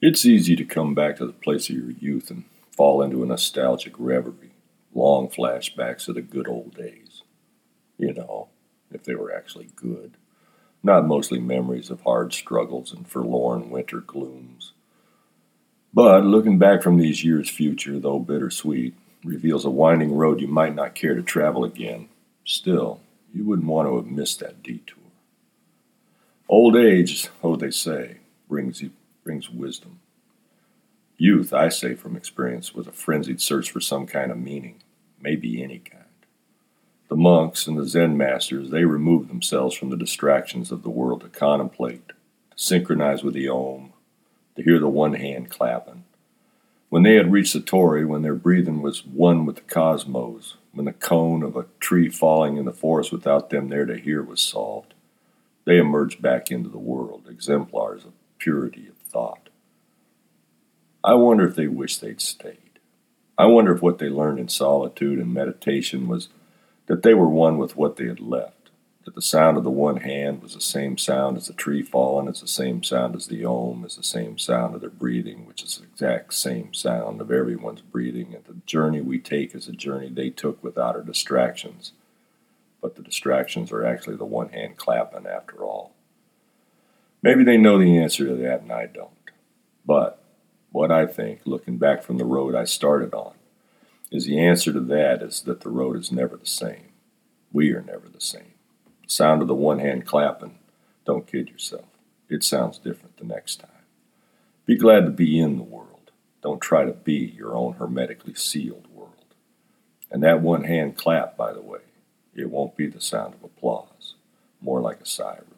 It's easy to come back to the place of your youth and fall into a nostalgic reverie, long flashbacks of the good old days. You know, if they were actually good. Not mostly memories of hard struggles and forlorn winter glooms. But looking back from these years' future, though bittersweet, reveals a winding road you might not care to travel again. Still, you wouldn't want to have missed that detour. Old age, oh they say, brings wisdom. Youth, I say from experience, was a frenzied search for some kind of meaning, maybe any kind. The monks and the Zen masters, they removed themselves from the distractions of the world to contemplate, to synchronize with the Om, to hear the one hand clapping. When they had reached the Torii, when their breathing was one with the cosmos, when the cone of a tree falling in the forest without them there to hear was solved, they emerged back into the world, exemplars of purity of thought. I wonder if they wished they'd stayed. I wonder if what they learned in solitude and meditation was that they were one with what they had left, that the sound of the one hand was the same sound as the tree falling, is the same sound as the Om, is the same sound of their breathing, which is the exact same sound of everyone's breathing, and the journey we take is a journey they took without our distractions. But the distractions are actually the one hand clapping after all. Maybe they know the answer to that and I don't. But what I think, looking back from the road I started on, is the answer to that is that the road is never the same. We are never the same. The sound of the one hand clapping, don't kid yourself. It sounds different the next time. Be glad to be in the world. Don't try to be your own hermetically sealed world. And that one hand clap, by the way, it won't be the sound of applause, more like a sigh of